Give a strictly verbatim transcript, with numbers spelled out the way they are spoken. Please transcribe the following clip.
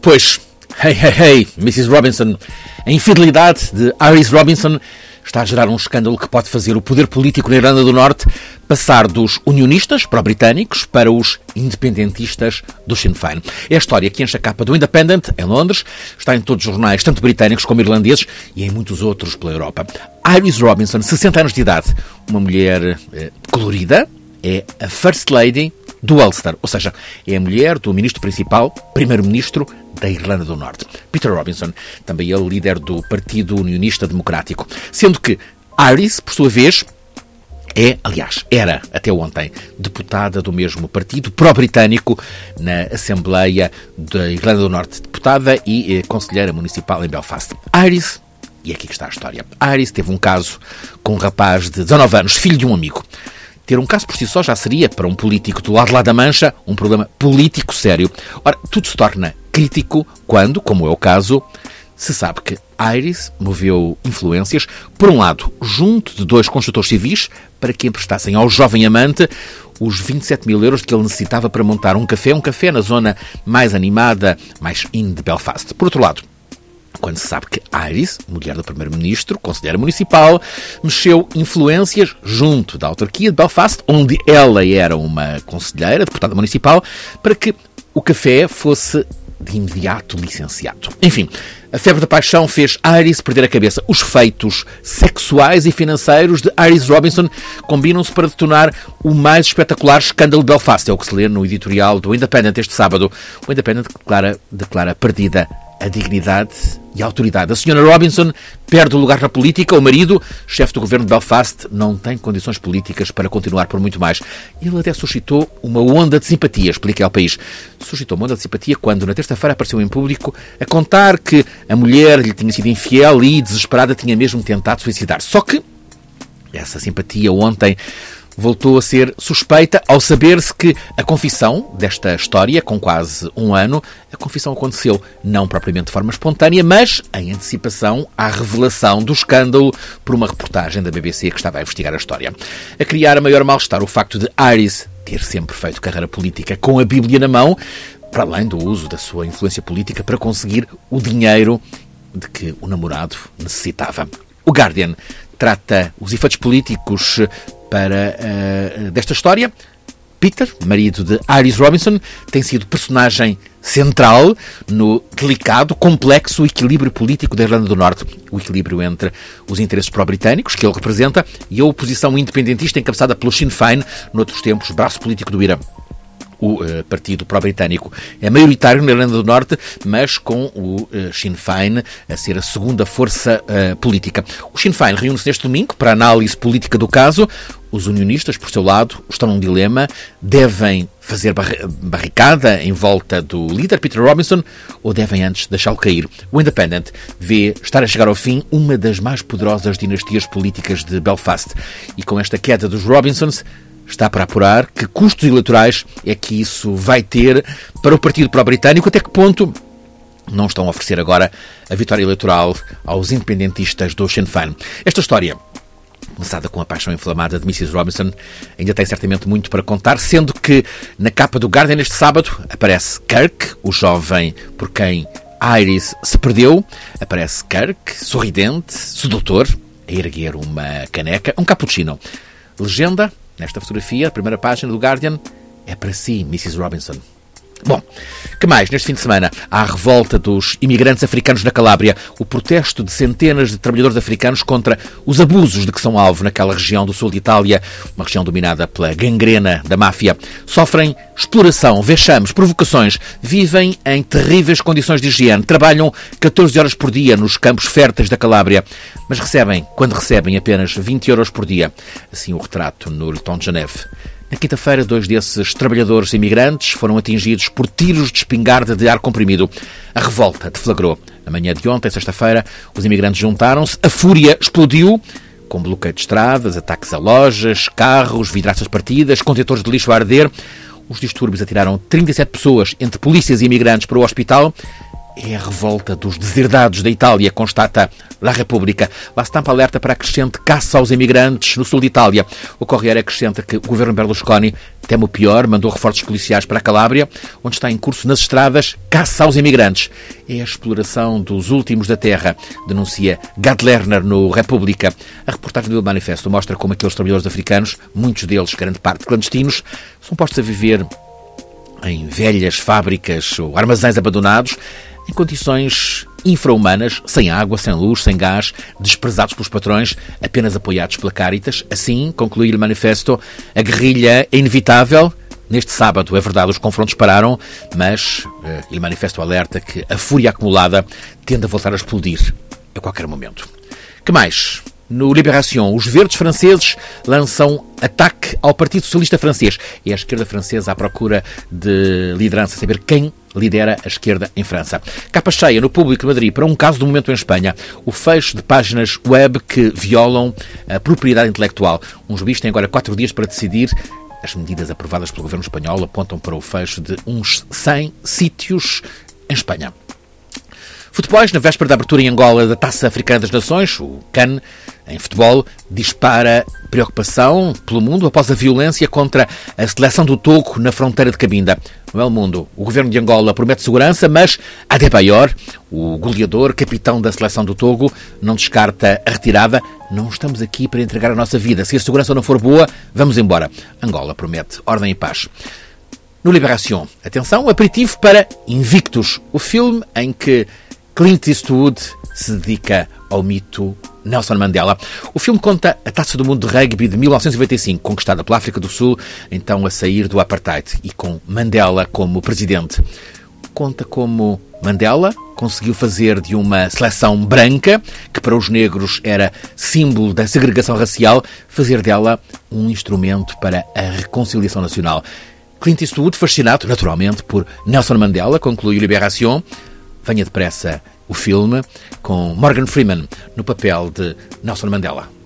Pois, hey, hey, hey, missus Robinson, a infidelidade de Iris Robinson está a gerar um escândalo que pode fazer o poder político na Irlanda do Norte passar dos unionistas pró-britânicos para os independentistas do Sinn Féin. É a história que enche a capa do Independent, em Londres, está em todos os jornais, tanto britânicos como irlandeses, e em muitos outros pela Europa. Iris Robinson, sessenta anos de idade, uma mulher eh, colorida, é a First Lady do Ulster, ou seja, é a mulher do ministro principal, primeiro-ministro da Irlanda do Norte. Peter Robinson, também ele líder do Partido Unionista Democrático. Sendo que Iris, por sua vez, é, aliás, era até ontem, deputada do mesmo partido pró-britânico na Assembleia da Irlanda do Norte, deputada e eh, conselheira municipal em Belfast. Iris, e é aqui que está a história, Iris teve um caso com um rapaz de dezanove anos, filho de um amigo. Ter um caso por si só já seria, para um político do lado lá da Mancha, um problema político sério. Ora, tudo se torna crítico quando, como é o caso, se sabe que Iris moveu influências, por um lado, junto de dois construtores civis, para que emprestassem ao jovem amante os vinte e sete mil euros que ele necessitava para montar um café, um café na zona mais animada, mais in de Belfast. Por outro lado, quando se sabe que Iris, mulher do primeiro-ministro, conselheira municipal, mexeu influências junto da autarquia de Belfast, onde ela era uma conselheira, deputada municipal, para que o café fosse de imediato licenciado. Enfim, a febre da paixão fez Iris perder a cabeça. Os feitos sexuais e financeiros de Iris Robinson combinam-se para detonar o mais espetacular escândalo de Belfast. É o que se lê no editorial do Independent este sábado. O Independent declara, declara perdida a dignidade e a autoridade. A senhora Robinson perde o lugar na política. O marido, chefe do governo de Belfast, não tem condições políticas para continuar por muito mais. Ele até suscitou uma onda de simpatia, explica ao país. Suscitou uma onda de simpatia quando, na terça-feira, apareceu em público a contar que a mulher lhe tinha sido infiel e, desesperada, tinha mesmo tentado suicidar. Só que essa simpatia ontem voltou a ser suspeita ao saber-se que a confissão desta história, com quase um ano, a confissão aconteceu não propriamente de forma espontânea, mas em antecipação à revelação do escândalo por uma reportagem da B B C que estava a investigar a história. A criar a maior mal-estar o facto de Iris ter sempre feito carreira política com a Bíblia na mão, para além do uso da sua influência política para conseguir o dinheiro de que o namorado necessitava. O Guardian trata os efeitos políticos para uh, desta história. Peter, marido de Iris Robinson, tem sido personagem central no delicado, complexo equilíbrio político da Irlanda do Norte. O equilíbrio entre os interesses pró-britânicos, que ele representa, e a oposição independentista encabeçada pelo Sinn Féin, noutros tempos, braço político do IRA. O uh, partido pró-britânico é maioritário na Irlanda do Norte, mas com o uh, Sinn Féin a ser a segunda força uh, política. O Sinn Féin reúne-se neste domingo para a análise política do caso. Os unionistas, por seu lado, estão num dilema. Devem fazer barri- barricada em volta do líder Peter Robinson ou devem antes deixá-lo cair? O Independent vê estar a chegar ao fim uma das mais poderosas dinastias políticas de Belfast. E com esta queda dos Robinsons, está para apurar que custos eleitorais é que isso vai ter para o partido pró-britânico, até que ponto não estão a oferecer agora a vitória eleitoral aos independentistas do Sinn Féin. Esta história, começada com a paixão inflamada de missus Robinson, ainda tem certamente muito para contar, sendo que na capa do Guardian este sábado aparece Kirk, o jovem por quem Iris se perdeu. Aparece Kirk, sorridente, sedutor, a erguer uma caneca, um cappuccino. Legenda, nesta fotografia, a primeira página do Guardian, é para si, missus Robinson. Bom, que mais? Neste fim de semana há a revolta dos imigrantes africanos na Calábria, o protesto de centenas de trabalhadores africanos contra os abusos de que são alvo naquela região do sul de Itália, uma região dominada pela gangrena da máfia. Sofrem exploração, vexames, provocações, vivem em terríveis condições de higiene, trabalham catorze horas por dia nos campos férteis da Calábria, mas recebem, quando recebem, apenas vinte euros por dia. Assim o retrato no Le Temps de Geneve. Na quinta-feira, dois desses trabalhadores imigrantes foram atingidos por tiros de espingarda de ar comprimido. A revolta deflagrou. Na manhã de ontem, sexta-feira, os imigrantes juntaram-se, a fúria explodiu, com bloqueio de estradas, ataques a lojas, carros, vidraças partidas, contentores de lixo a arder. Os distúrbios atiraram trinta e sete pessoas, entre polícias e imigrantes, para o hospital. É a revolta dos deserdados da Itália, constata La Repubblica. La Stampa alerta para a crescente caça aos imigrantes no sul de Itália. O Corriere acrescenta que o governo Berlusconi teme o pior, mandou reforços policiais para a Calábria, onde está em curso nas estradas caça aos imigrantes. É a exploração dos últimos da terra, denuncia Gad Lerner no República. A reportagem do Manifesto mostra como aqueles trabalhadores africanos, muitos deles, grande parte clandestinos, são postos a viver em velhas fábricas ou armazéns abandonados, em condições infra-humanas, sem água, sem luz, sem gás, desprezados pelos patrões, apenas apoiados pela Caritas. Assim, conclui o Manifesto, a guerrilha é inevitável. Neste sábado, é verdade, os confrontos pararam, mas eh, o Manifesto alerta que a fúria acumulada tende a voltar a explodir a qualquer momento. Que mais? No Libération, os verdes franceses lançam ataque ao Partido Socialista francês. É a esquerda francesa à procura de liderança, saber quem lidera a esquerda em França. Capa cheia no Público de Madrid para um caso do momento em Espanha. O fecho de páginas web que violam a propriedade intelectual. Um juiz tem agora quatro dias para decidir. As medidas aprovadas pelo governo espanhol apontam para o fecho de uns cem sítios em Espanha. Futebols, na véspera da abertura em Angola da Taça Africana das Nações, o CAN, em futebol, dispara preocupação pelo mundo após a violência contra a seleção do Togo na fronteira de Cabinda. No El Mundo, o governo de Angola promete segurança, mas Adebayor, o goleador, capitão da seleção do Togo, não descarta a retirada. Não estamos aqui para entregar a nossa vida. Se a segurança não for boa, vamos embora. Angola promete ordem e paz. No Libération, atenção, aperitivo para Invictus, o filme em que Clint Eastwood se dedica ao mito Nelson Mandela. O filme conta a Taça do Mundo de Rugby de mil novecentos e noventa e cinco, conquistada pela África do Sul, então a sair do apartheid, e com Mandela como presidente. Conta como Mandela conseguiu fazer de uma seleção branca, que para os negros era símbolo da segregação racial, fazer dela um instrumento para a reconciliação nacional. Clint Eastwood, fascinado, naturalmente, por Nelson Mandela, conclui o Libération. Venha depressa o filme com Morgan Freeman no papel de Nelson Mandela.